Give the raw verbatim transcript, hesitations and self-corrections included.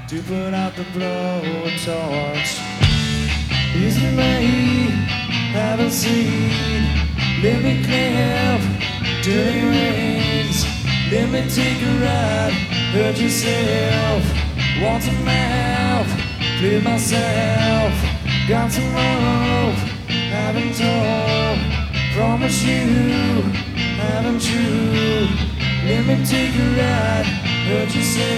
to put out the blowtorch. Easy money, haven't seen. Let me clamp, dirty rings. Let me take a ride, hurt yourself. Want some mouth, play myself. Got some rope, haven't told. Promise you, haven't true. Let me take a ride, hurt yourself.